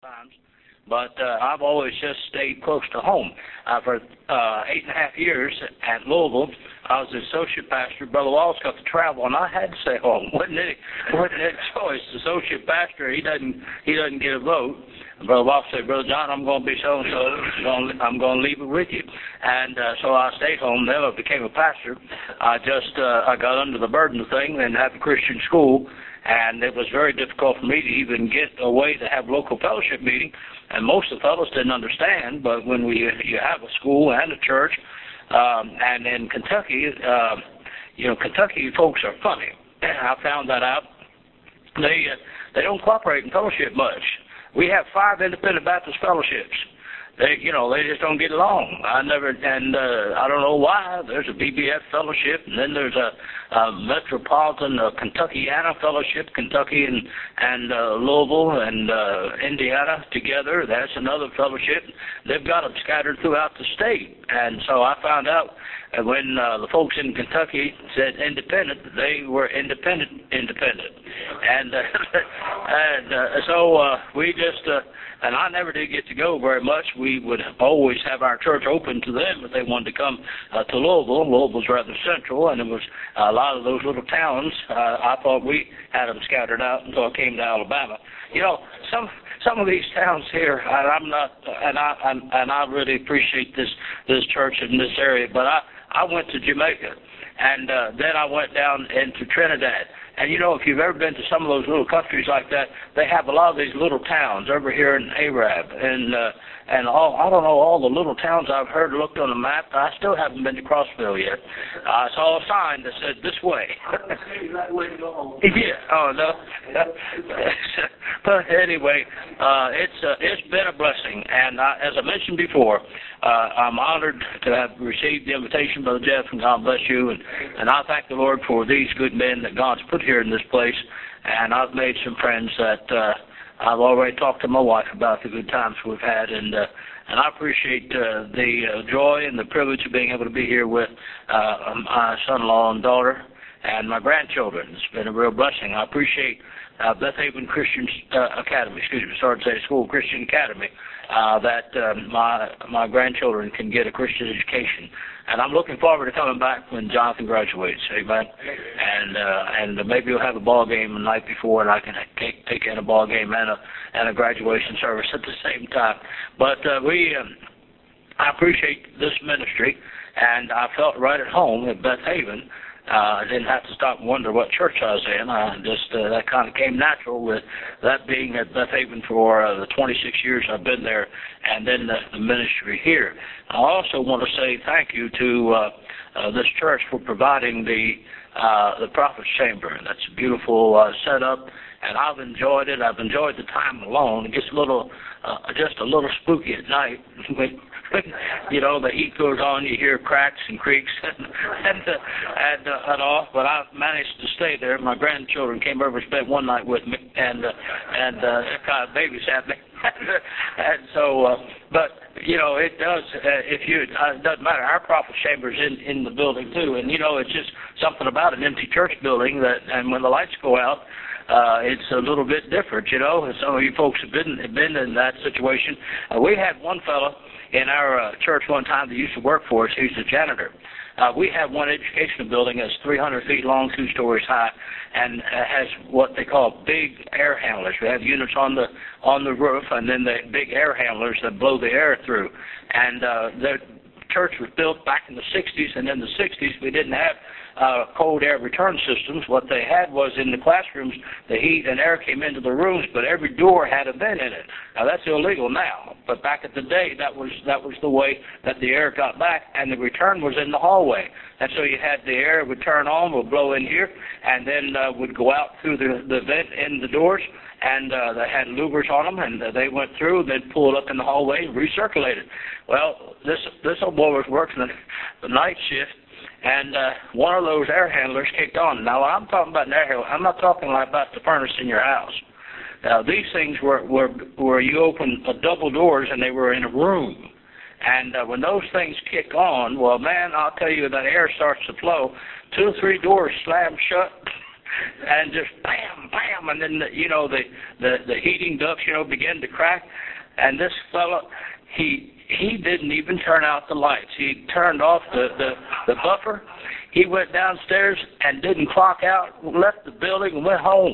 times. But I've always just stayed close to home. For 8.5 years at Louisville, I was the associate pastor. Brother Wallace got to travel, and I had to stay home. Wasn't any choice. The associate pastor, he doesn't get a vote. And Brother Wallace said, Brother John, I'm going to be so-and-so. I'm going to leave it with you. And so I stayed home. Then I became a pastor. I got under the burden of things and had a Christian school. And it was very difficult for me to even get a way to have local fellowship meeting. And most of the fellows didn't understand, but when you have a school and a church, and in Kentucky, Kentucky folks are funny. I found that out. They don't cooperate in fellowship much. We have 5 independent Baptist fellowships. They just don't get along. I don't know why. There's a BBF fellowship, and then there's a Metropolitan Kentuckiana fellowship, Kentucky and Louisville and Indiana together. That's another fellowship. They've got them scattered throughout the state. And so I found out when the folks in Kentucky said independent, they were independent. And so we just... And I never did get to go very much. We would always have our church open to them if they wanted to come to Louisville. Louisville's rather central, and it was a lot of those little towns. I thought we had them scattered out until I came to Alabama. Some of these towns here, and I really appreciate this church in this area. But I went to Jamaica, and then I went down into Trinidad. And if you've ever been to some of those little countries like that, they have a lot of these little towns over here in Arab, and I don't know all the little towns I've heard looked on the map. I still haven't been to Crossville yet. I saw a sign that said this way. Yeah. Oh no. But anyway, it's been a blessing, and as I mentioned before, I'm honored to have received the invitation, Brother Jeff, and God bless you, and I thank the Lord for these good men that God's put here in this place, and I've made some friends that I've already talked to my wife about the good times we've had, and I appreciate the joy and the privilege of being able to be here with my son-in-law and daughter and my grandchildren. It's been a real blessing. I appreciate Beth Haven Christian Academy, School Christian Academy, that my grandchildren can get a Christian education. And I'm looking forward to coming back when Jonathan graduates, amen. And maybe we'll have a ball game the night before, and I can take in a ball game and a graduation service at the same time. But I appreciate this ministry, and I felt right at home at Beth Haven. I didn't have to stop and wonder what church I was in. That kind of came natural with that being at Beth Haven for the 26 years I've been there, and then the ministry here. I also want to say thank you to this church for providing the Prophet's Chamber. That's a beautiful setup, and I've enjoyed it. I've enjoyed the time alone. It gets just a little spooky at night. The heat goes on, you hear cracks and creaks and all, but I've managed to stay there. My grandchildren came over and spent one night with me, and kind of babysat me. And so, but, it does, it doesn't matter. Our Prophet's Chamber's in the building, too, and, it's just something about an empty church building and when the lights go out, it's a little bit different, and some of you folks have been in that situation. We had one fellow in our church one time that used to work for us. He's a janitor. We have one educational building that's 300 feet long, 2 stories high, and has what they call big air handlers. We have units on the roof, and then the big air handlers that blow the air through. And the church was built back in the 60s, and in the 60s we didn't have cold air return systems. What they had was in the classrooms, the heat and air came into the rooms, but every door had a vent in it. Now that's illegal now, but back at the day, that was the way that the air got back, and the return was in the hallway. And so you had the air would turn on, would blow in here, and then would go out through the vent in the doors, and they had louvers on them, and they went through, they'd pull it up in the hallway and recirculate it. Well, this old boy was working the night shift, and one of those air handlers kicked on. Now, when I'm talking about an air handler, I'm not talking like about the furnace in your house. Now, these things were where you open double doors, and they were in a room. And when those things kick on, well, man, I'll tell you, that air starts to flow. 2 or 3 doors slam shut, and just bam, bam, and then the heating ducts began to crack, and this fellow he didn't even turn out the lights. He turned off the buffer. He went downstairs and didn't clock out, left the building and went home.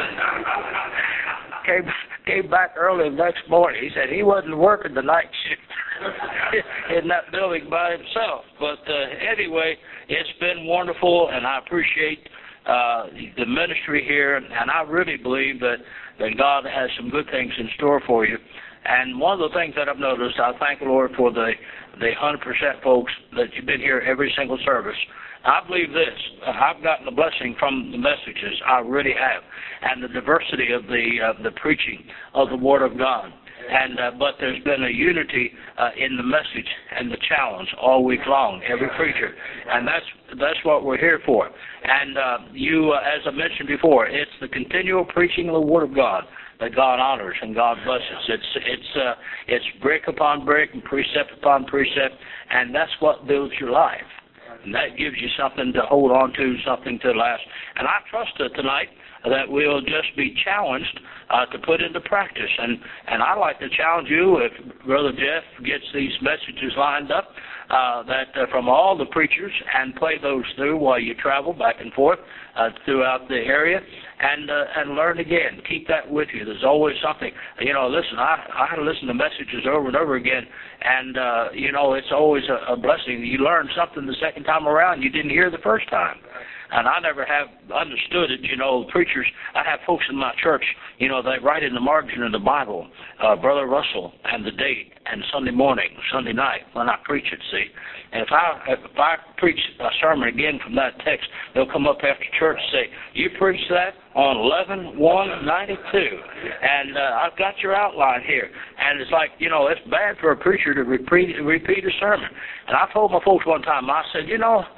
Came back early the next morning. He said he wasn't working the night shift in that building by himself. But anyway, it's been wonderful, and I appreciate the ministry here, and I really believe that God has some good things in store for you. And one of the things that I've noticed, I thank the Lord for the 100% folks that you've been here every single service. I believe this. I've gotten a blessing from the messages. I really have. And the diversity of the preaching of the Word of God. And but there's been a unity in the message and the challenge all week long, every preacher. And that's what we're here for. And you, as I mentioned before, it's the continual preaching of the Word of God that God honors and God blesses. It's brick upon brick and precept upon precept, and that's what builds your life. And that gives you something to hold on to, something to last. And I trust that tonight that we'll just be challenged to put into practice. And I'd like to challenge you, if Brother Jeff gets these messages lined up, that from all the preachers, and play those through while you travel back and forth throughout the area, and learn again. Keep that with you. There's always something. Listen, I listen to messages over and over again, and it's always a blessing. You learn something the second time around you didn't hear the first time. And I never have understood it, preachers. I have folks in my church, they write in the margin of the Bible, Brother Russell, and the date, and Sunday morning, Sunday night, when I preach it, see. And if I preach a sermon again from that text, they'll come up after church and say, you preached that on 11/1/92, and I've got your outline here. And it's like, it's bad for a preacher to repeat a sermon. And I told my folks one time, I said,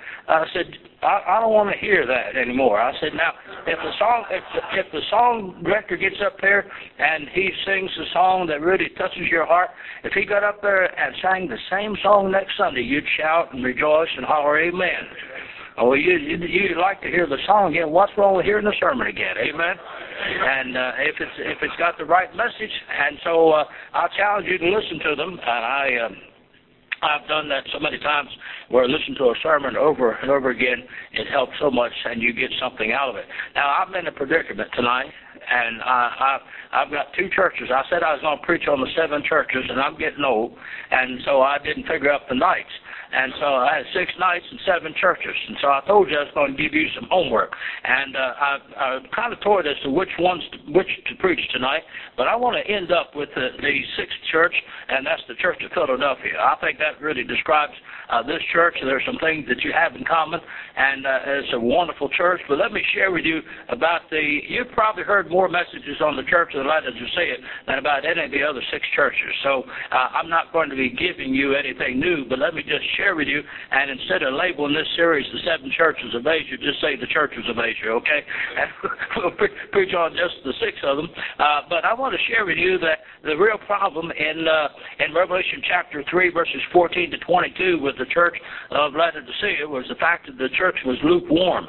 I don't want to hear that anymore. I said, now, if the song director gets up there and he sings a song that really touches your heart, if he got up there and sang the same song next Sunday, you'd shout and rejoice and holler, amen. Oh, you'd like to hear the song again. What's wrong with hearing the sermon again? Amen. And if it's got the right message, and so I challenge you to listen to them. And I've done that so many times where I listen to a sermon over and over again. It helps so much, and you get something out of it. Now, I'm in a predicament tonight, and I've got two churches. I said I was going to preach on the 7 churches, and I'm getting old, and so I didn't figure out the nights. And so I had 6 nights and 7 churches. And so I told you I was going to give you some homework. And I kind of toyed as to which to preach tonight. But I want to end up with the 6th church, and that's the Church of Philadelphia. I think that really describes this church. There's some things that you have in common, and it's a wonderful church. But let me share with you about you've probably heard more messages on the Church of Laodicea than about any of the other 6 churches. So I'm not going to be giving you anything new, but let me just share with you, and instead of labeling this series the 7 churches of Asia, just say the churches of Asia, okay? And we'll preach on just the 6 of them. But I want to share with you that the real problem in Revelation chapter 3, verses 14 to 22 with the church of Laodicea was the fact that the church was lukewarm.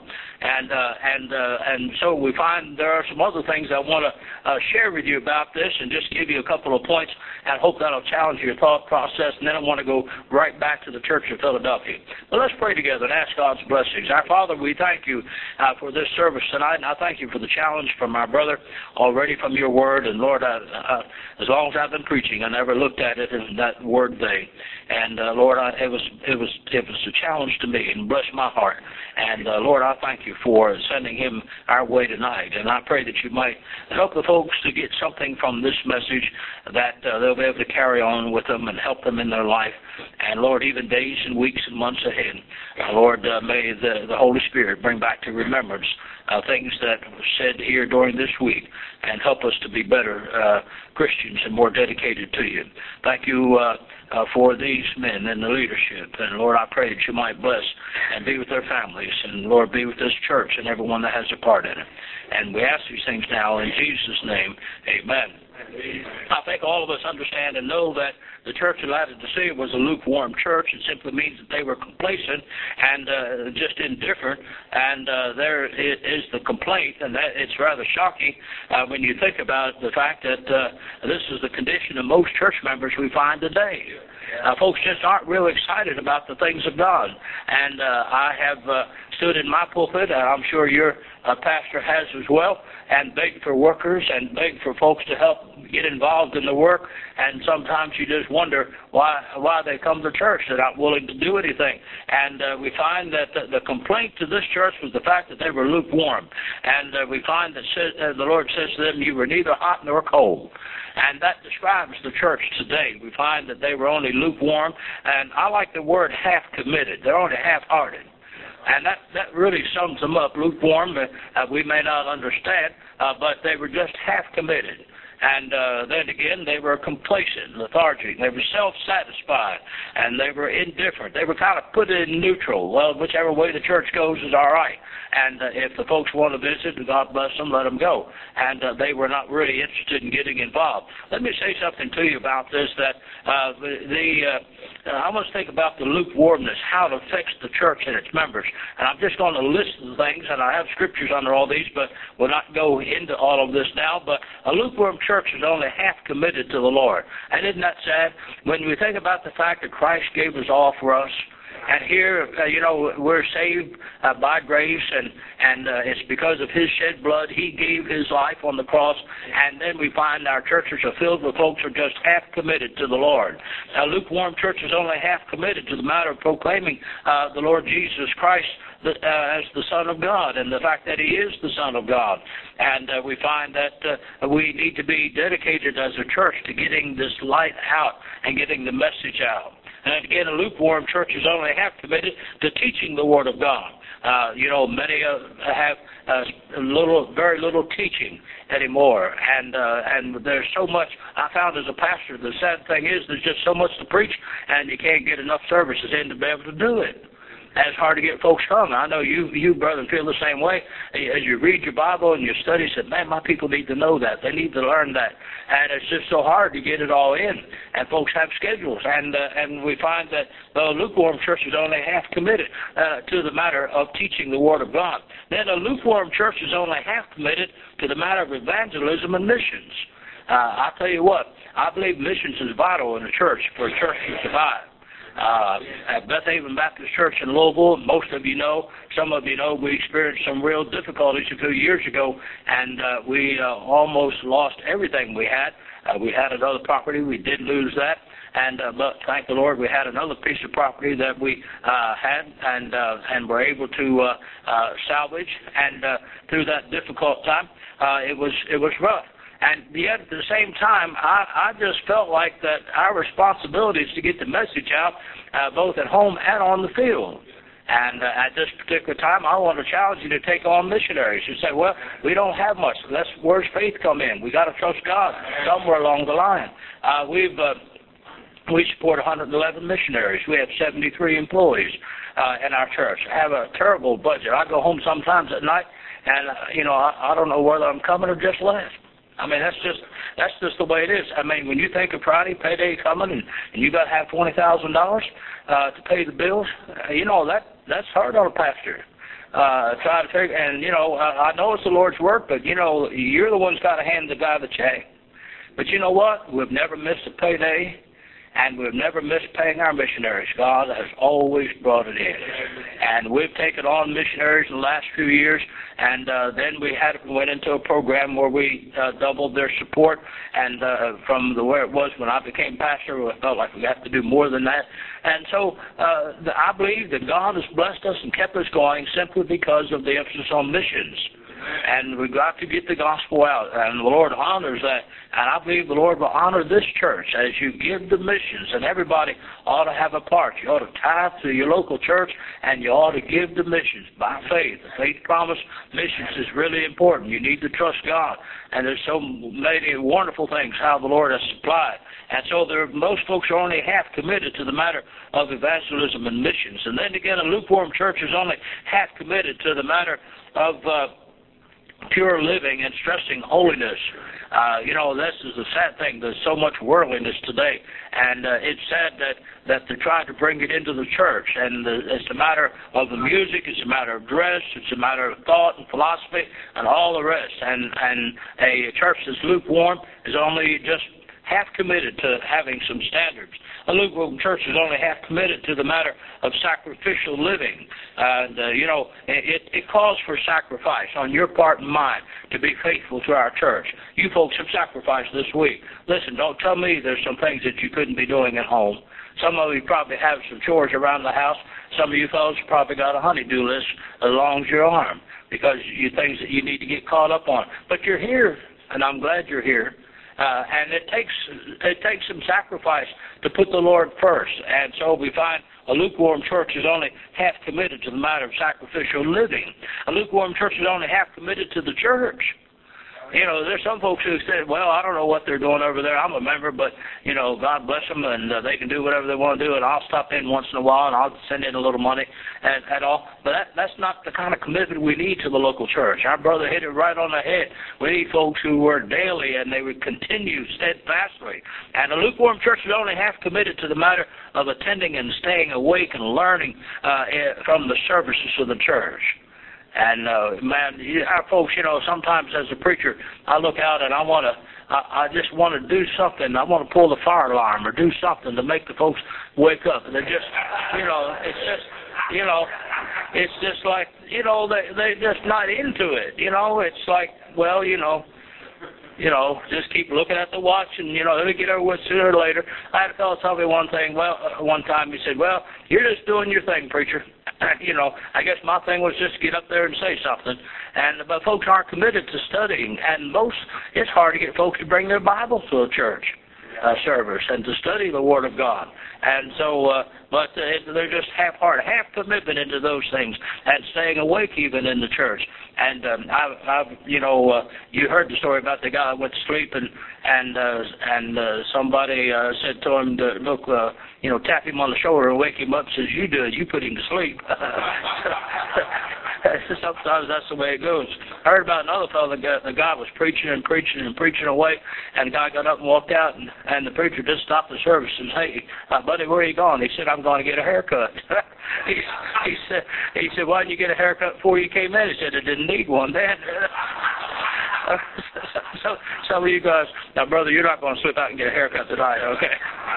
And so we find there are some other things I want to share with you about this, and just give you a couple of points, and hope that'll challenge your thought process. And then I want to go right back to the Church of Philadelphia. But let's pray together and ask God's blessings. Our Father, we thank you for this service tonight, and I thank you for the challenge from our brother already from your word. And Lord, as long as I've been preaching, I never looked at it in that word thing. And Lord, it was a challenge to me and blessed my heart. And Lord, I thank you for sending him our way tonight. And I pray that you might help the folks to get something from this message that they'll be able to carry on with them and help them in their life. And Lord, even days and weeks and months ahead, Lord, may the Holy Spirit bring back to remembrance things that were said here during this week, and help us to be better Christians and more dedicated to you. Thank you for these men and the leadership. And Lord, I pray that you might bless and be with their families. And Lord, be with this church and everyone that has a part in it. And we ask these things now in Jesus' name. Amen. I think all of us understand and know that the church of Laodicea was a lukewarm church. It simply means that they were complacent and just indifferent. And there is the complaint, and that it's rather shocking when you think about the fact that this is the condition of most church members we find today. Folks just aren't real excited about the things of God. And I have stood in my pulpit, and I'm sure your pastor has as well, and begged for workers and begged for folks to help get involved in the work. And sometimes you just wonder why they come to church. They're not willing to do anything. And we find that the complaint to this church was the fact that they were lukewarm. And we find that the Lord says to them, you were neither hot nor cold. And that describes the church today. We find that they were only lukewarm, and I like the word half-committed. They're only half-hearted. And that really sums them up. Lukewarm, we may not understand, but they were just half-committed. And then again, they were complacent, lethargic. They were self-satisfied, and they were indifferent. They were kind of put in neutral. Well, whichever way the church goes is all right. And if the folks want to visit, God bless them, let them go. And they were not really interested in getting involved. Let me say something to you about this, that I want to think about the lukewarmness, how it affects the church and its members. And I'm just going to list the things, and I have scriptures under all these, but we'll not go into all of this now. But a lukewarm church is only half committed to the Lord. And isn't that sad? When we think about the fact that Christ gave us all for us, and here, we're saved by grace, and it's because of His shed blood. He gave His life on the cross, and then we find our churches are filled with folks who are just half committed to the Lord. A lukewarm church is only half committed to the matter of proclaiming the Lord Jesus Christ as the Son of God, and the fact that He is the Son of God. And we find that we need to be dedicated as a church to getting this light out and getting the message out. And again, a lukewarm church is only half committed to teaching the Word of God. Many have very little teaching anymore, and there's so much. I found as a pastor, the sad thing is there's just so much to preach, and you can't get enough services in to be able to do it. And it's hard to get folks come. I know you brethren, feel the same way. As you read your Bible and you study, say, man, my people need to know that. They need to learn that. And it's just so hard to get it all in. And folks have schedules. And we find that the lukewarm church is only half committed to the matter of teaching the Word of God. Then a lukewarm church is only half committed to the matter of evangelism and missions. I'll tell you what, I believe missions is vital in a church for a church to survive. At Beth Haven Baptist Church in Louisville, most of you know, some of you know, we experienced some real difficulties a few years ago, and we almost lost everything we had. We had another property. We did lose that, but thank the Lord we had another piece of property that we had and were able to salvage. And through that difficult time, it was rough. And yet, at the same time, I just felt like that our responsibility is to get the message out, both at home and on the field. And at this particular time, I want to challenge you to take on missionaries. You say, well, we don't have much. Where's faith come in? We got to trust God somewhere along the line. We support 111 missionaries. We have 73 employees in our church. I have a terrible budget. I go home sometimes at night, and I don't know whether I'm coming or just left. I mean, that's just the way it is. I mean, when you think of Friday, payday coming, and you got to have $20,000 to pay the bills, that's hard on a pastor. Try to figure, and I know it's the Lord's work, but you're the one's got to hand the guy the check. But you know what? We've never missed a payday, and we've never missed paying our missionaries. God has always brought it in. And we've taken on missionaries in the last few years, and then we went into a program where we doubled their support, and from where it was when I became pastor, I felt like we have to do more than that. And so I believe that God has blessed us and kept us going simply because of the emphasis on missions. And we've got to get the gospel out, and the Lord honors that. And I believe the Lord will honor this church as you give the missions, and everybody ought to have a part. You ought to tithe to your local church, and you ought to give the missions by faith. The faith promise missions is really important. You need to trust God. And there's so many wonderful things how the Lord has supplied. And so most folks are only half committed to the matter of evangelism and missions. And then again, a lukewarm church is only half committed to the matter of pure living and stressing holiness. This is the sad thing. There's so much worldliness today, and it's sad that they try to bring it into the church. And it's a matter of the music, it's a matter of dress, it's a matter of thought and philosophy, and all the rest. And a church that's lukewarm is only just half committed to having some standards. A lukewarm church is only half committed to the matter of sacrificial living. And, it calls for sacrifice on your part and mine to be faithful to our church. You folks have sacrificed this week. Listen, don't tell me there's some things that you couldn't be doing at home. Some of you probably have some chores around the house. Some of you fellows probably got a honey-do list as long as your arm because you things that you need to get caught up on. But you're here, and I'm glad you're here. And it takes some sacrifice to put the Lord first. And so we find a lukewarm church is only half committed to the matter of sacrificial living. A lukewarm church is only half committed to the church. There's some folks who said, well, I don't know what they're doing over there. I'm a member, but, God bless them, and they can do whatever they want to do, and I'll stop in once in a while, and I'll send in a little money and all. But that's not the kind of commitment we need to the local church. Our brother hit it right on the head. We need folks who work daily, and they would continue steadfastly. And a lukewarm church is only half committed to the matter of attending and staying awake and learning from the services of the church. And, our folks, sometimes as a preacher, I look out and I just want to do something. I want to pull the fire alarm or do something to make the folks wake up. And they're just, it's just like, they're just not into it. It's like, well, just keep looking at the watch and, it'll get over with sooner or later. I had a fellow tell me one time, he said, well, you're just doing your thing, preacher. I guess my thing was just get up there and say something. But folks aren't committed to studying, and it's hard to get folks to bring their Bible to a church service and to study the Word of God. And so, but they're just half-hearted, half commitment into those things, and staying awake even in the church. And you heard the story about the guy that went to sleep, and somebody said to him, to look, tap him on the shoulder and wake him up. Says, you do it, you put him to sleep. Sometimes that's the way it goes. I heard about another fellow, the guy was preaching away, and the guy got up and walked out, and the preacher just stopped the service and said, hey, buddy, where are you going? He said, I'm going to get a haircut. he said, why didn't you get a haircut before you came in? He said, I didn't need one then. So some of you guys, now brother, you're not going to slip out and get a haircut tonight, okay?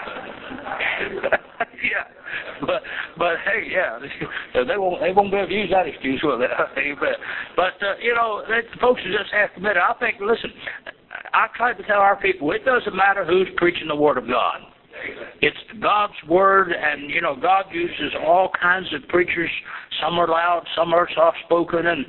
Yeah. But hey, yeah, they won't be able to use that excuse, will they? But folks are just half committed. I think, listen, I try to tell our people, it doesn't matter who's preaching the Word of God. It's God's Word, and, God uses all kinds of preachers. Some are loud, some are soft-spoken, and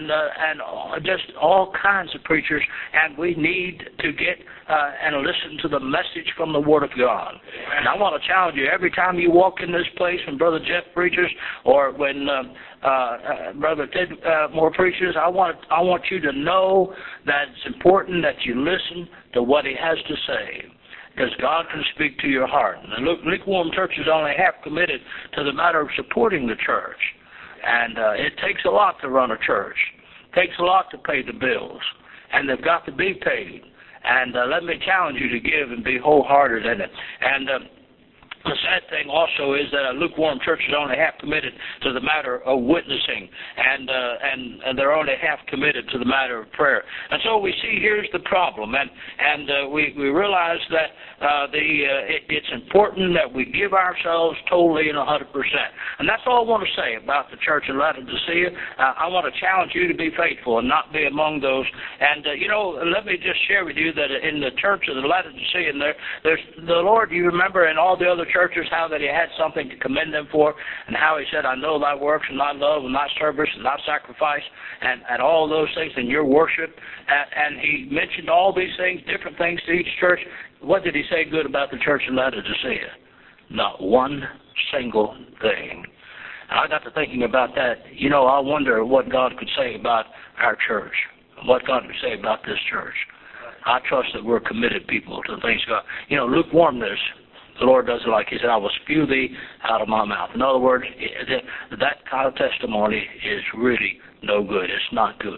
just all kinds of preachers, and we need to get and listen to the message from the Word of God. And I want to challenge you, every time you walk in this place when Brother Jeff preaches, or when Brother Ted Moore preaches, I want you to know that it's important that you listen to what he has to say, because God can speak to your heart. And the lukewarm church is only half committed to the matter of supporting the church. And it takes a lot to run a church. It takes a lot to pay the bills. And they've got to be paid. And let me challenge you to give and be wholehearted in it. And the sad thing also is that a lukewarm church is only half committed to the matter of witnessing, and they're only half committed to the matter of prayer. And so we see here's the problem, and we realize that it's important that we give ourselves totally and 100%. And that's all I want to say about the church in Laodicea. I want to challenge you to be faithful and not be among those. And let me just share with you that in the church of the Laodicean, there's the Lord. You remember in all the other churches how that he had something to commend them for, and how he said, I know thy works and thy love and thy service and thy sacrifice and all those things in your worship. And he mentioned all these things, different things to each church. What did he say good about the church in Laodicea? Not one single thing. And I got to thinking about that. I wonder what God could say about our church, what God could say about this church. I trust that we're committed people to the things of God. Lukewarmness, the Lord doesn't like. He said, I will spew thee out of my mouth. In other words, that kind of testimony is really no good. It's not good.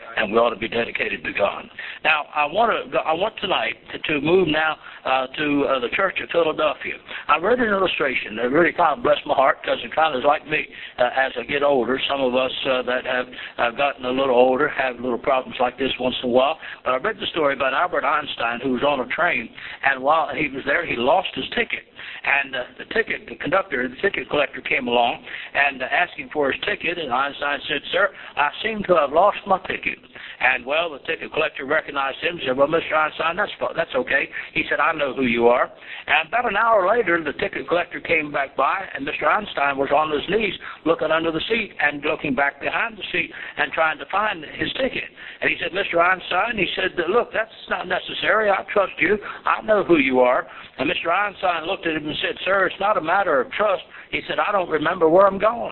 and we ought to be dedicated to God. Now, I want tonight to move now to the church of Philadelphia. I read an illustration that really kind of blessed my heart, because it kind of is like me as I get older. Some of us that have gotten a little older have little problems like this once in a while. But I read the story about Albert Einstein, who was on a train, and while he was there, he lost his ticket. And the ticket collector came along and asked him for his ticket, and Einstein said, "Sir, I seem to have lost my ticket." And, well, the ticket collector recognized him and said, "Well, Mr. Einstein, that's okay." He said, "I know who you are." And about an hour later, the ticket collector came back by, and Mr. Einstein was on his knees looking under the seat and looking back behind the seat and trying to find his ticket. And he said, "Mr. Einstein," he said, "look, that's not necessary. I trust you. I know who you are." And Mr. Einstein looked at him and said, "Sir, it's not a matter of trust." He said, "I don't remember where I'm going."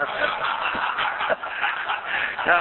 Now,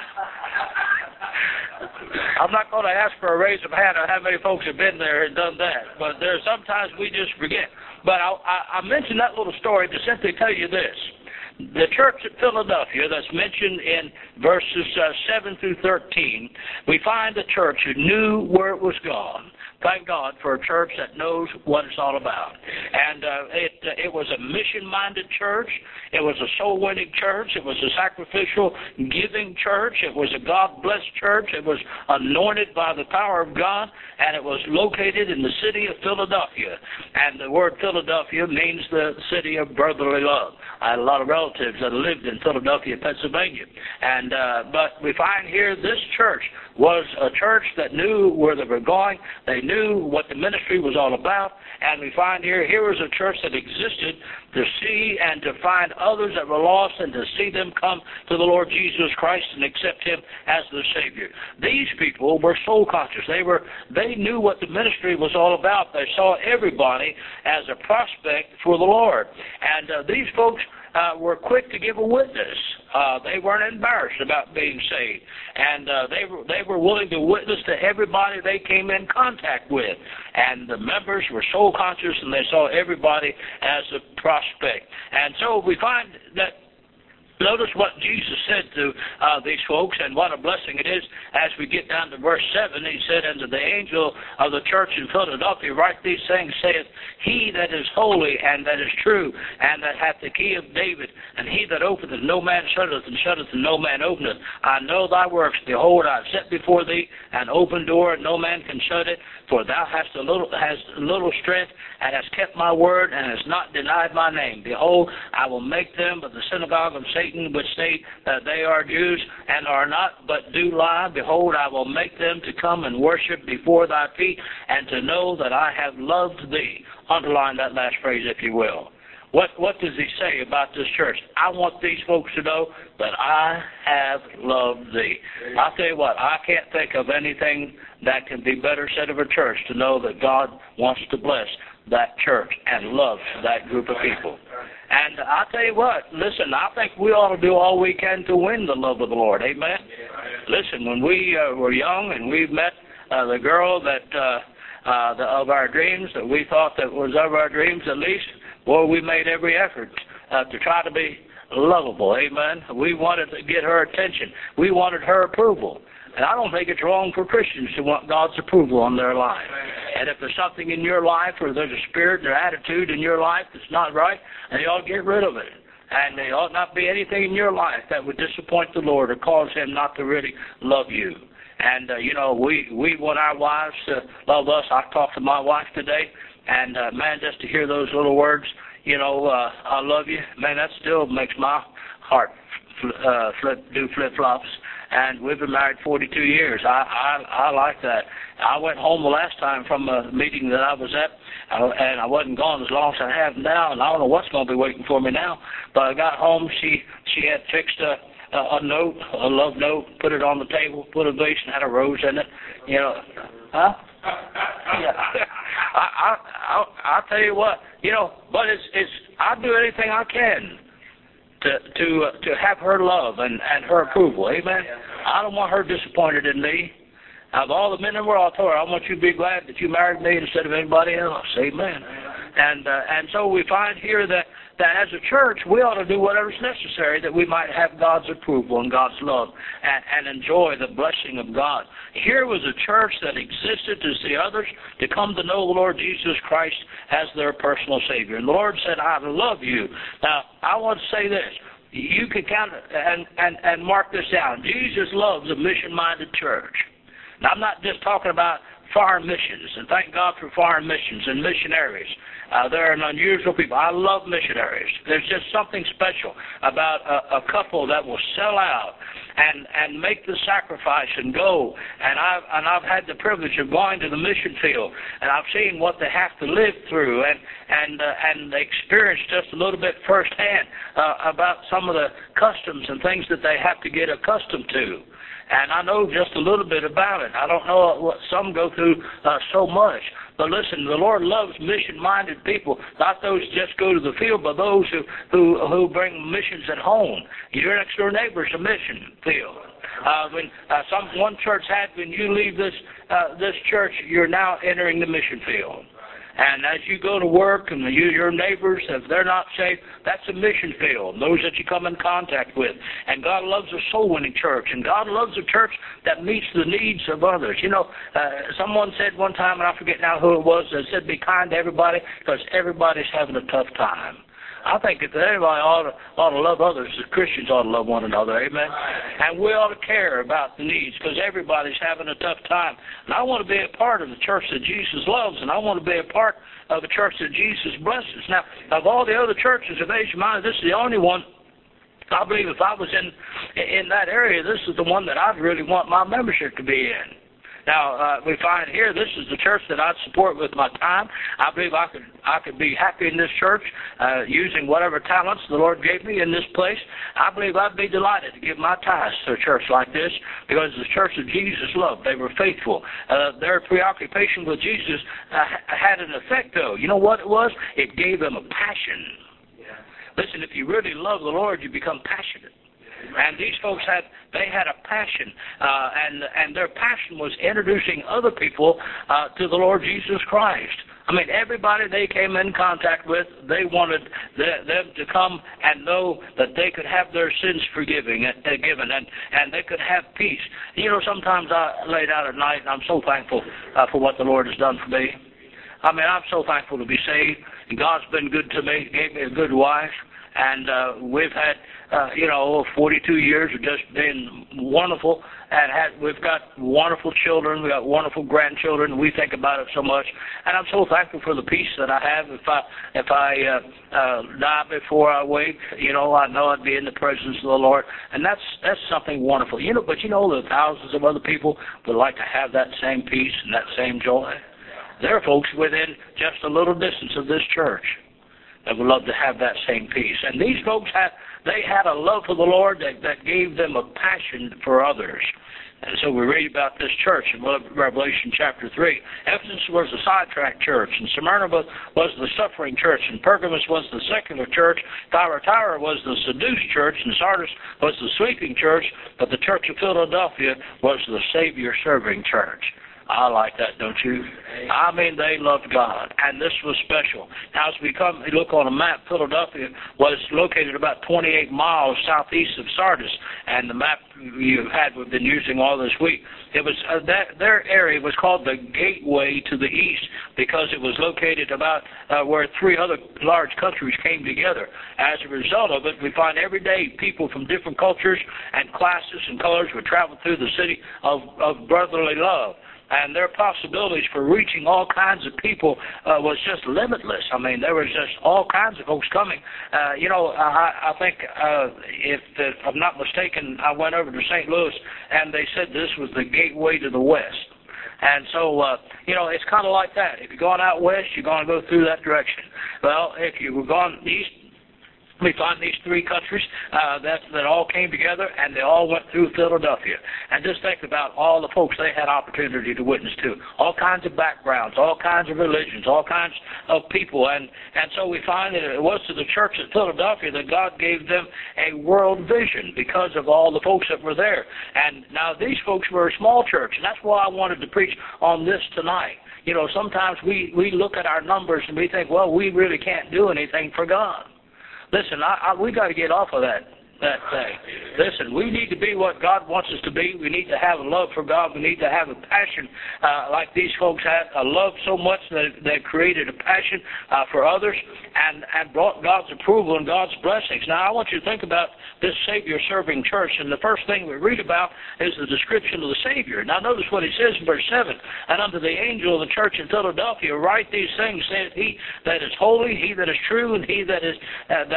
I'm not going to ask for a raise of hand on how many folks have been there and done that, but there's sometimes we just forget. But I mentioned that little story to simply tell you this. The church at Philadelphia that's mentioned in verses 7 through 13, we find a church who knew where it was gone. Thank God for a church that knows what it's all about. And it was a mission-minded church. It was a soul-winning church. It was a sacrificial giving church. It was a God-blessed church. It was anointed by the power of God, and it was located in the city of Philadelphia. And the word Philadelphia means the city of brotherly love. I had a lot of relatives that lived in Philadelphia, Pennsylvania. And but we find here this church was a church that knew where they were going. They knew what the ministry was all about. And we find here was a church that existed to see and to find others that were lost and to see them come to the Lord Jesus Christ and accept Him as their Savior. These people were soul conscious. They knew what the ministry was all about. They saw everybody as a prospect for the Lord. And these folks were quick to give a witness. They weren't embarrassed about being saved. And they were willing to witness to everybody they came in contact with. And the members were soul conscious, and they saw everybody as a prospect. And so we find that, notice what Jesus said to these folks, and what a blessing it is as we get down to verse 7. He said, "Unto the angel of the church in Philadelphia write these things, saith, He that is holy and that is true, and that hath the key of David, and he that openeth no man shutteth, and shutteth and no man openeth. I know thy works. Behold, I have set before thee an open door, and no man can shut it. For thou hast little strength, and hast kept my word, and hast not denied my name. Behold, I will make them of the synagogue of Satan, which say that they are Jews, and are not, but do lie. Behold, I will make them to come and worship before thy feet, and to know that I have loved thee." Underline that last phrase, if you will. What does he say about this church? I want these folks to know that I have loved thee. I'll tell you what, I can't think of anything that can be better said of a church to know that God wants to bless that church and loves that group of people. And I'll tell you what, listen, I think we ought to do all we can to win the love of the Lord. Amen? Listen, when we were young and we met the girl that of our dreams, that we thought that was of our dreams at least, boy, we made every effort to try to be lovable. Amen? We wanted to get her attention. We wanted her approval. And I don't think it's wrong for Christians to want God's approval on their life. And if there's something in your life, or there's a spirit or attitude in your life that's not right, then you ought to get rid of it. And there ought not be anything in your life that would disappoint the Lord or cause Him not to really love you. And, we want our wives to love us. I talked to my wife today, and, man, just to hear those little words, I love you, man, that still makes my heart do flip-flops. And we've been married 42 years. I like that. I went home the last time from a meeting that I was at, and I wasn't gone as long as I have now, and I don't know what's going to be waiting for me now. But I got home, she had fixed a note, a love note, put it on the table, put a vase, and had a rose in it. Huh? Yeah. I'll tell you what, but it's I do anything I can to have her love and her approval. Amen? I don't want her disappointed in me. Of all the men in the world, I told her, I want you to be glad that you married me instead of anybody else. Amen? And so we find here that as a church, we ought to do whatever's necessary that we might have God's approval and God's love and enjoy the blessing of God. Here was a church that existed to see others to come to know the Lord Jesus Christ as their personal Savior. And the Lord said, I love you. Now, I want to say this. You can count and mark this down. Jesus loves a mission-minded church. Now, I'm not just talking about foreign missions, and thank God for foreign missions and missionaries. They're an unusual people. I love missionaries. There's just something special about a couple that will sell out and make the sacrifice and go. And I've had the privilege of going to the mission field, and I've seen what they have to live through and experience just a little bit firsthand about some of the customs and things that they have to get accustomed to. And I know just a little bit about it. I don't know what some go through so much. But listen, the Lord loves mission-minded people, not those who just go to the field, but those who bring missions at home. Your next-door neighbor's a mission field. One church had, when you leave this church, you're now entering the mission field. And as you go to work and your neighbors, if they're not saved, that's a mission field, those that you come in contact with. And God loves a soul-winning church, and God loves a church that meets the needs of others. You know, someone said one time, and I forget now who it was, that said be kind to everybody because everybody's having a tough time. I think that everybody ought to love others. The Christians ought to love one another, amen? And we ought to care about the needs because everybody's having a tough time. And I want to be a part of the church that Jesus loves, and I want to be a part of a church that Jesus blesses. Now, of all the other churches of Asia Minor, this is the only one. I believe if I was in that area, this is the one that I'd really want my membership to be in. Now, we find here, this is the church that I'd support with my time. I believe I could be happy in this church using whatever talents the Lord gave me in this place. I believe I'd be delighted to give my tithes to a church like this because the church that Jesus loved. They were faithful. Their preoccupation with Jesus had an effect, though. You know what it was? It gave them a passion. Listen, if you really love the Lord, you become passionate. And these folks had a passion, and their passion was introducing other people to the Lord Jesus Christ. I mean, everybody they came in contact with, they wanted them to come and know that they could have their sins forgiven, and they could have peace. You know, sometimes I lay down at night, and I'm so thankful for what the Lord has done for me. I mean, I'm so thankful to be saved, and God's been good to me, gave me a good wife. And we've had, 42 years of just being wonderful, and we've got wonderful children, we've got wonderful grandchildren. We think about it so much, and I'm so thankful for the peace that I have. If I die before I wake, I know I'd be in the presence of the Lord, and that's something wonderful. But that thousands of other people would like to have that same peace and that same joy. There are folks within just a little distance of this church that would love to have that same peace. And these folks had a love for the Lord that gave them a passion for others. And so we read about this church in Revelation chapter 3. Ephesus was the sidetracked church, and Smyrna was the suffering church, and Pergamos was the secular church, Thyatira was the seduced church, and Sardis was the sleeping church, but the church of Philadelphia was the Savior-serving church. I like that, don't you? I mean, they loved God, and this was special. Now, as we look on a map, Philadelphia was located about 28 miles southeast of Sardis, and the map we've been using all this week. It was their area was called the Gateway to the East because it was located about where three other large countries came together. As a result of it, we find every day people from different cultures and classes and colors would travel through the city of brotherly love. And their possibilities for reaching all kinds of people was just limitless. I mean, there was just all kinds of folks coming. I think, if I'm not mistaken, I went over to St. Louis, and they said this was the gateway to the West. And so, it's kind of like that. If you're going out west, you're going to go through that direction. Well, if you were going east, we find these three countries that all came together, and they all went through Philadelphia. And just think about all the folks they had opportunity to witness to. All kinds of backgrounds, all kinds of religions, all kinds of people. And so we find that it was to the church at Philadelphia that God gave them a world vision because of all the folks that were there. And now these folks were a small church, and that's why I wanted to preach on this tonight. you know, sometimes we look at our numbers and we think, well, we really can't do anything for God. Listen, we got to get off of that thing. Listen, we need to be what God wants us to be. We need to have a love for God. We need to have a passion like these folks had, a love so much that they created a passion for others and brought God's approval and God's blessings. Now, I want you to think about this Savior-serving church, and the first thing we read about is the description of the Savior. Now, notice what he says in verse 7, and unto the angel of the church in Philadelphia write these things, saith he that is holy, he that is true, and he that is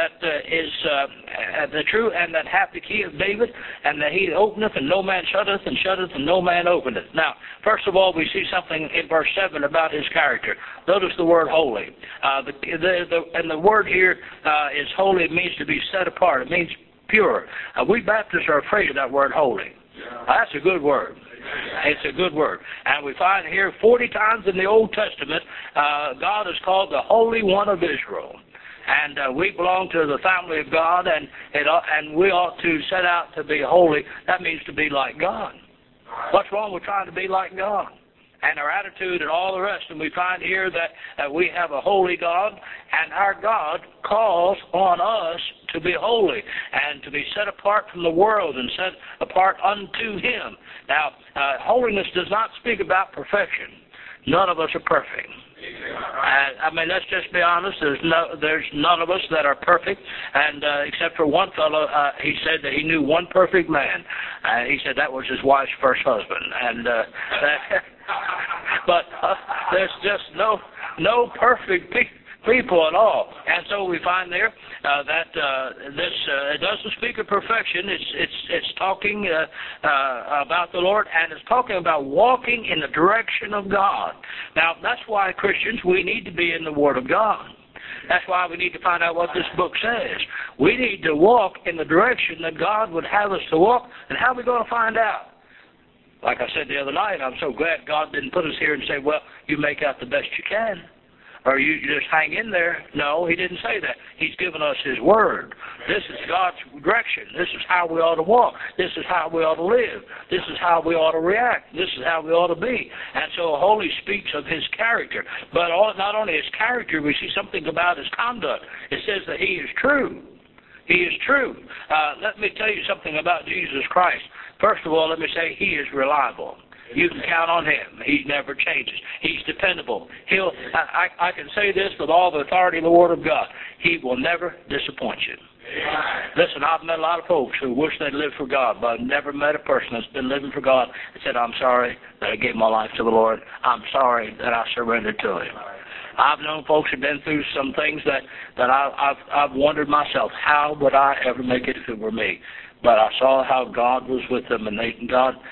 the true, and that hath the key of David, and that he that openeth, and no man shutteth, and shutteth, and no man openeth. Now, first of all, we see something in verse 7 about his character. Notice the word holy. And the word here is holy. It means to be set apart. It means pure. We Baptists are afraid of that word holy. That's a good word. It's a good word. And we find here 40 times in the Old Testament, God is called the Holy One of Israel. And we belong to the family of God, and we ought to set out to be holy. That means to be like God. What's wrong with trying to be like God? And our attitude and all the rest. And we find here that we have a holy God, and our God calls on us to be holy and to be set apart from the world and set apart unto Him. Now, holiness does not speak about perfection. None of us are perfect. I mean, let's just be honest. There's none of us that are perfect, and except for one fellow, he said that he knew one perfect man. He said that was his wife's first husband, and but there's just no perfect people at all. And so we find there that it doesn't speak of perfection. It's talking about the Lord, and it's talking about walking in the direction of God. Now, that's why Christians, we need to be in the Word of God. That's why we need to find out what this book says. We need to walk in the direction that God would have us to walk, and how are we going to find out? Like I said the other night, I'm so glad God didn't put us here and say, well, you make out the best you can. Or you just hang in there. No, He didn't say that. He's given us His Word. This is God's direction. This is how we ought to walk. This is how we ought to live. This is how we ought to react. This is how we ought to be. And so Holy speaks of His character. But not only His character, we see something about His conduct. It says that He is true. He is true. Let me tell you something about Jesus Christ. First of all, let me say He is reliable. You can count on Him. He never changes. He's dependable. I can say this with all the authority of the Word of God. He will never disappoint you. Listen, I've met a lot of folks who wish they'd lived for God, but I've never met a person that's been living for God and said, I'm sorry that I gave my life to the Lord. I'm sorry that I surrendered to Him. I've known folks who've been through some things that I've wondered myself, how would I ever make it if it were me? But I saw how God was with them, and they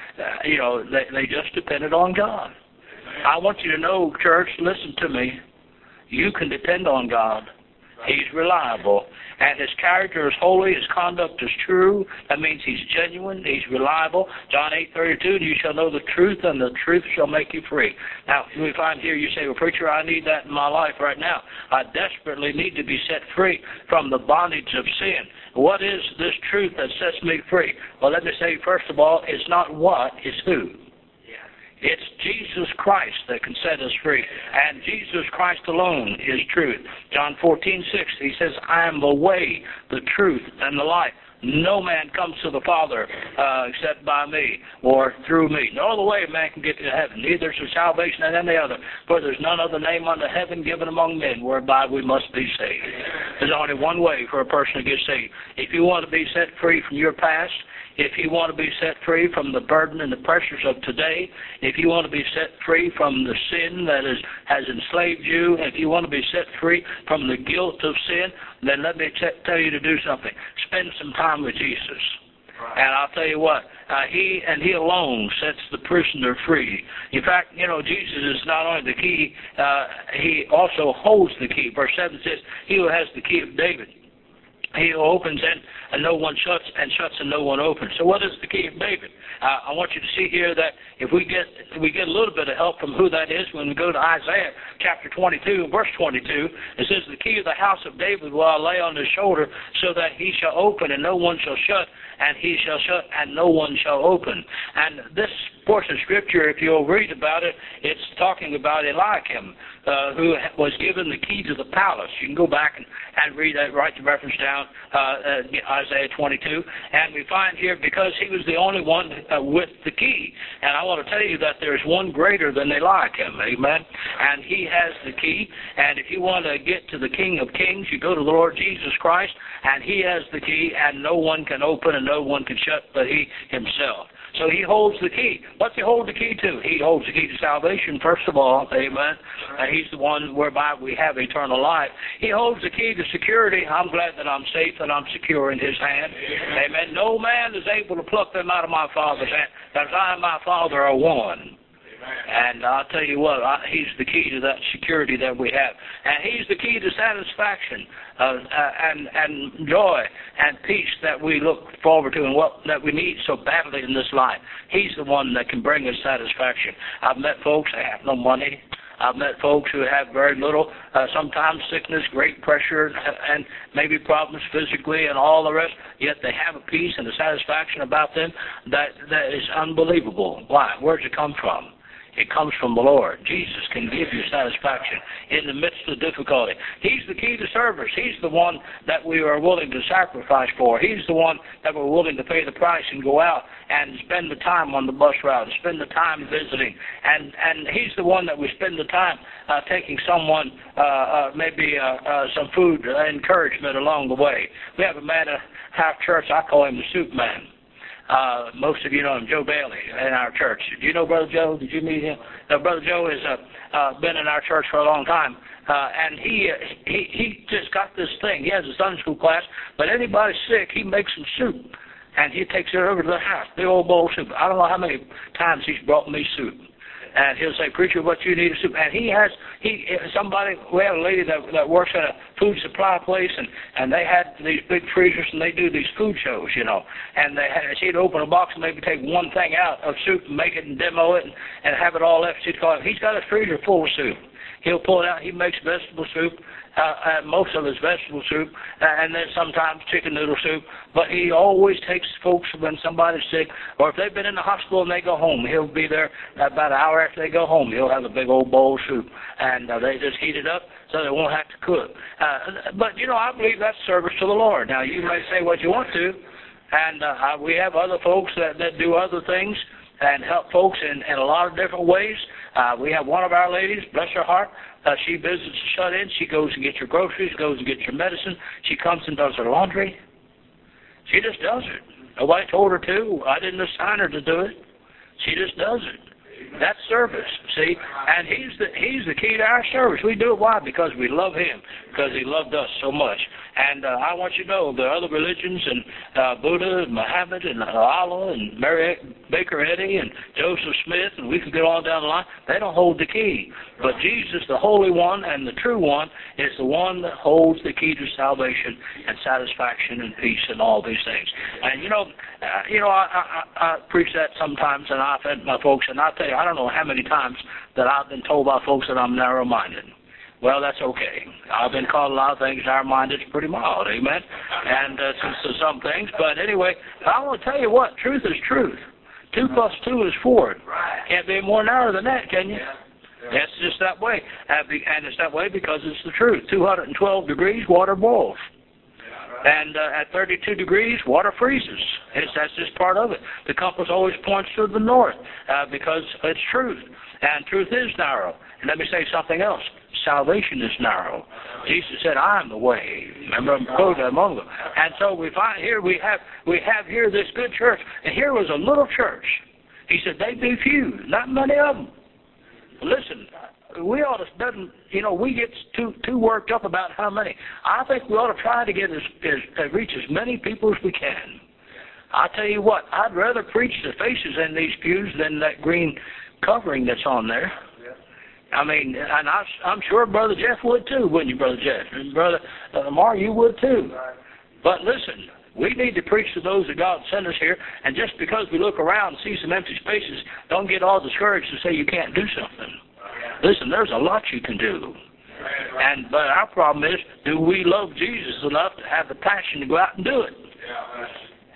just depended on God. I want you to know, church, listen to me. You can depend on God. He's reliable. And His character is holy. His conduct is true. That means He's genuine. He's reliable. John 8:32, you shall know the truth, and the truth shall make you free. Now, we find here, you say, well, preacher, I need that in my life right now. I desperately need to be set free from the bondage of sin. What is this truth that sets me free? Well, let me say, first of all, it's not what, it's who. It's Jesus Christ that can set us free. And Jesus Christ alone is truth. John 14:6, He says, I am the way, the truth, and the life. No man comes to the Father except by me or through me. No other way man can get to heaven. Neither is there salvation in any other. For there's none other name under heaven given among men whereby we must be saved. There's only one way for a person to get saved. If you want to be set free from your past, if you want to be set free from the burden and the pressures of today, if you want to be set free from the sin that has enslaved you, if you want to be set free from the guilt of sin, then let me tell you to do something. Spend some time with Jesus. And I'll tell you what, He and He alone sets the prisoner free. In fact, Jesus is not only the key, He also holds the key. Verse 7 says, He who has the key of David. He who opens and no one shuts, and shuts and no one opens. So what is the key of David? I want you to see here that if we get a little bit of help from who that is when we go to Isaiah chapter 22, verse 22, it says, the key of the house of David will I lay on his shoulder, so that he shall open and no one shall shut, and he shall shut and no one shall open. And this portion of Scripture, if you'll read about it, it's talking about Eliakim, who was given the key to the palace. You can go back and read that, write the reference down, Isaiah 22, and we find here, because he was the only one with the key. And I want to tell you that there's one greater than Eliakim, amen? And he has the key, and if you want to get to the King of Kings, you go to the Lord Jesus Christ, and he has the key, and no one can open and no one can shut but he himself. So he holds the key. What's he hold the key to? He holds the key to salvation, first of all, amen. And he's the one whereby we have eternal life. He holds the key to security. I'm glad that I'm safe and I'm secure in his hand. Amen. No man is able to pluck them out of my Father's hand, as I and my Father are one. And I'll tell you what, he's the key to that security that we have. And he's the key to satisfaction and joy and peace that we look forward to and what that we need so badly in this life. He's the one that can bring us satisfaction. I've met folks that have no money. I've met folks who have very little, sometimes sickness, great pressure, and maybe problems physically and all the rest, yet they have a peace and a satisfaction about them that is unbelievable. Why? Where's it come from? It comes from the Lord. Jesus can give you satisfaction in the midst of difficulty. He's the key to service. He's the one that we are willing to sacrifice for. He's the one that we're willing to pay the price and go out and spend the time on the bus route, and spend the time visiting. And he's the one that we spend the time taking someone maybe some food encouragement along the way. We have a man at our church, I call him the soup man. Most of you know him, Joe Bailey, in our church. Do you know Brother Joe? Did you meet him? Brother Joe has been in our church for a long time, and he just got this thing. He has a Sunday school class, but anybody's sick, he makes some soup, and he takes it over to the house, big old bowl of soup. I don't know how many times he's brought me soup. And he'll say, "Preacher, what you need is soup." And we had a lady that works at a food supply place, and they had these big freezers, and they do these food shows, you know. And she'd open a box and maybe take one thing out of soup and make it and demo it and have it all left. She'd call it, he's got a freezer full of soup. He'll pull it out. He makes vegetable soup, most of his vegetable soup, and then sometimes chicken noodle soup. But he always takes folks when somebody's sick, or if they've been in the hospital and they go home, he'll be there about an hour after they go home. He'll have a big old bowl of soup, and they just heat it up so they won't have to cook. But, you know, I believe that's service to the Lord. Now, you may say what you want to, and we have other folks that do other things and help folks in a lot of different ways. We have one of our ladies, bless her heart, she visits the shut-in. She goes and gets your groceries, goes and gets your medicine. She comes and does her laundry. She just does it. Nobody told her to. I didn't assign her to do it. She just does it. That's service, see? And he's the key to our service. We do it. Why? Because we love him, because he loved us so much. And I want you to know the other religions, and Buddha and Muhammad and Allah and Mary Baker Eddy and Joseph Smith, and we could get on down the line, they don't hold the key. But Jesus, the Holy One and the true one, is the one that holds the key to salvation and satisfaction and peace and all these things. And, I preach that sometimes, and I've had my folks, and I tell you, I don't know how many times that I've been told by folks that I'm narrow-minded. Well, that's okay. I've been called a lot of things narrow-minded. It's pretty mild, amen? And to some things. But anyway, I want to tell you what, truth is truth. 2 plus 2 is 4. Can't be more narrow than that, can you? It's just that way. And it's that way because it's the truth. 212 degrees, water boils. And at 32 degrees, water freezes. That's just part of it. The compass always points to the north because it's truth. And truth is narrow. And let me say something else. Salvation is narrow. Jesus said, "I am the way." Remember, I'm quoted among them. And so we find here, we have here this good church. And here was a little church. He said, "They be few, not many of them." Listen, we ought to, we get too worked up about how many. I think we ought to try to get reach as many people as we can. I tell you what, I'd rather preach the faces in these pews than that green covering that's on there. I mean, and I'm sure Brother Jeff would too, wouldn't you, Brother Jeff? And Brother Lamar, you would too. But listen, we need to preach to those that God sent us here, and just because we look around and see some empty spaces, don't get all discouraged and say you can't do something. Listen, there's a lot you can do. But our problem is, do we love Jesus enough to have the passion to go out and do it?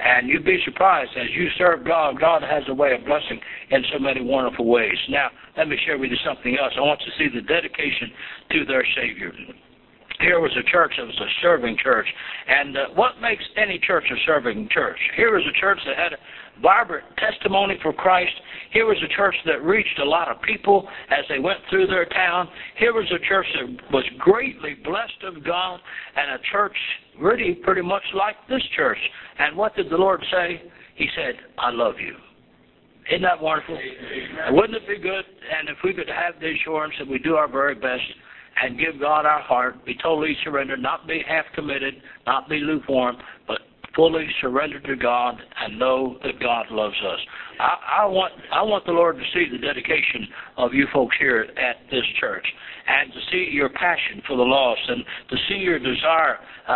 And you'd be surprised, as you serve God, God has a way of blessing in so many wonderful ways. Now, let me share with you something else. I want you to see the dedication to their Savior. Here was a church that was a serving church. And what makes any church a serving church? Here was a church that had a vibrant testimony for Christ. Here was a church that reached a lot of people as they went through their town. Here was a church that was greatly blessed of God, and a church really pretty much like this church. And what did the Lord say? He said, I love you. Isn't that wonderful? Wouldn't it be good? And if we could have the assurance that we do our very best and give God our heart, be totally surrendered, not be half committed, not be lukewarm, but fully surrendered to God and know that God loves us. I want the Lord to see the dedication of you folks here at this church, and to see your passion for the lost, and to see your desire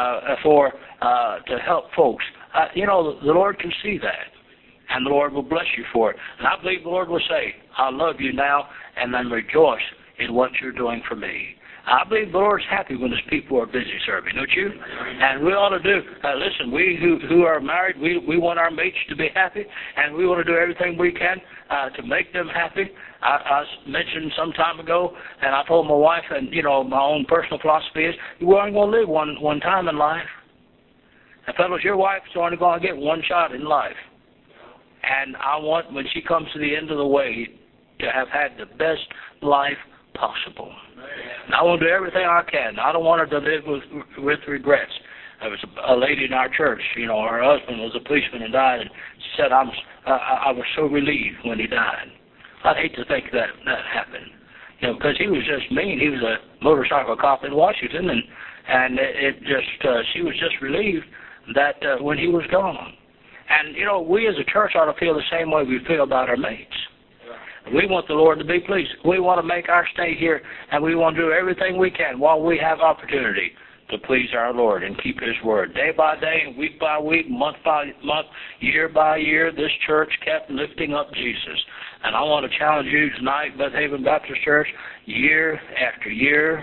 to help folks. The Lord can see that, and the Lord will bless you for it. And I believe the Lord will say, I love you now, and then rejoice in what you're doing for me. I believe the Lord's happy when His people are busy serving, don't you? And we ought to do. Listen, we who are married, we want our mates to be happy, and we want to do everything we can to make them happy. I mentioned some time ago, and I told my wife, and my own personal philosophy is, we're only going to live one time in life. And fellows, your wife's only going to get one shot in life. And I want, when she comes to the end of the way, to have had the best life possible. And I want to do everything I can. I don't want her to live with regrets. There was a lady in our church, her husband was a policeman and died, and she said, I was so relieved when he died. I'd hate to think that happened, because he was just mean. He was a motorcycle cop in Washington, and she was just relieved that when he was gone. And, we as a church ought to feel the same way we feel about our mates. We want the Lord to be pleased. We want to make our stay here, and we want to do everything we can while we have opportunity to please our Lord and keep His word. Day by day, week by week, month by month, year by year, this church kept lifting up Jesus. And I want to challenge you tonight, Beth Haven Baptist Church, year after year,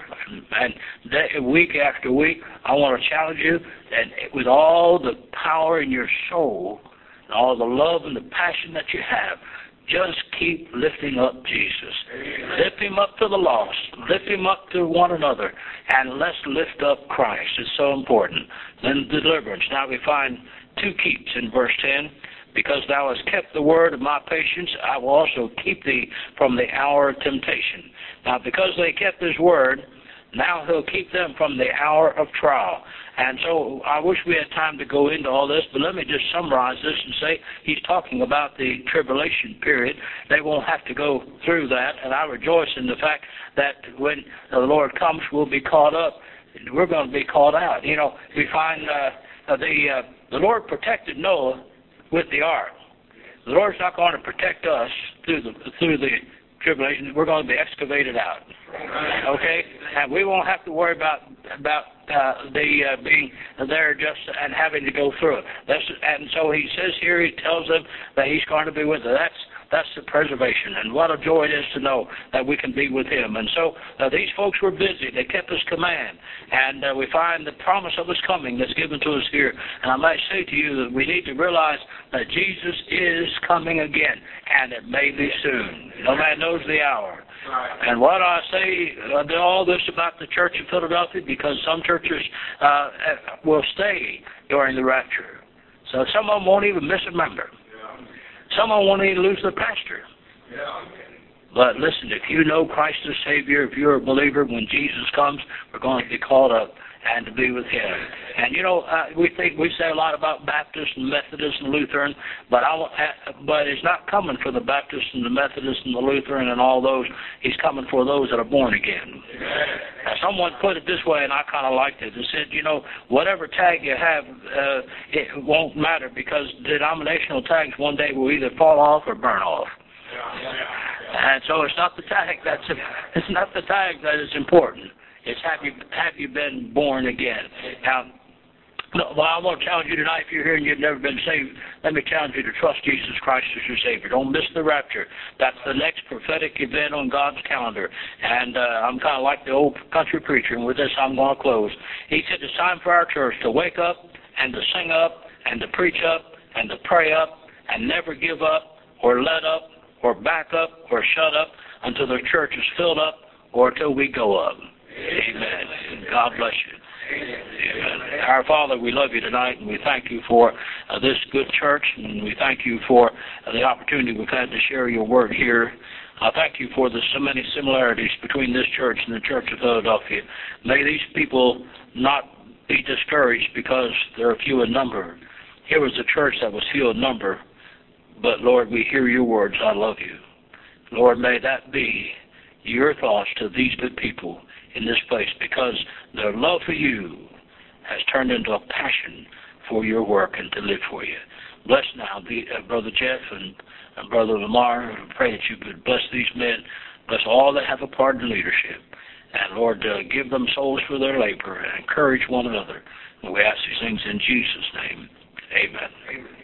and week after week, I want to challenge you that with all the power in your soul, and all the love and the passion that you have, just keep lifting up Jesus. Lift Him up to the lost. Lift Him up to one another. And let's lift up Christ. It's so important. Then deliverance. Now we find two keeps in verse 10. Because thou hast kept the word of my patience, I will also keep thee from the hour of temptation. Now because they kept His word, now He'll keep them from the hour of trial. And so I wish we had time to go into all this, but let me just summarize this and say He's talking about the tribulation period. They won't have to go through that, and I rejoice in the fact that when the Lord comes, we'll be caught up. We're going to be caught out. We find the Lord protected Noah with the ark. The Lord's not going to protect us through the tribulation. We're going to be excavated out. Okay? And we won't have to worry about being there just and having to go through it. And so He says here, He tells them that He's going to be with us. That's the preservation. And what a joy it is to know that we can be with Him. And so these folks were busy. They kept His command. And we find the promise of His coming that's given to us here. And I might say to you that we need to realize that Jesus is coming again. And it may be soon. No man knows the hour. And what I say, all this about the church of Philadelphia, because some churches will stay during the rapture. So some of them won't even miss a member. Some of them won't even lose their pastor. But listen, if you know Christ as Savior, if you're a believer, when Jesus comes, we're going to be called up and to be with Him. And we say a lot about Baptist and Methodist and Lutheran, but it's not coming for the Baptist and the Methodist and the Lutheran and all those. He's coming for those that are born again. Now, someone put it this way, and I kind of liked it. They said, whatever tag you have, it won't matter, because denominational tags one day will either fall off or burn off. And so it's not the tag that is important. It's have you been born again? Now, I want to challenge you tonight, if you're here and you've never been saved, let me challenge you to trust Jesus Christ as your Savior. Don't miss the rapture. That's the next prophetic event on God's calendar. And I'm kind of like the old country preacher, and with this I'm going to close. He said it's time for our church to wake up and to sing up and to preach up and to pray up and never give up or let up or back up or shut up until the church is filled up or until we go up. Amen. God bless you. Amen. Our Father, we love you tonight, and we thank you for this good church, and we thank you for the opportunity we've had to share your word here. I thank you for the so many similarities between this church and the Church of Philadelphia. May these people not be discouraged because they're few in number. Here was a church that was few in number, but Lord, we hear your words, I love you. Lord, may that be your thoughts to these good people in this place, because their love for you has turned into a passion for your work and to live for you. Bless now Brother Jeff and Brother Lamar. I pray that you could bless these men, bless all that have a part in leadership. And Lord, give them souls for their labor and encourage one another. And we ask these things in Jesus' name. Amen.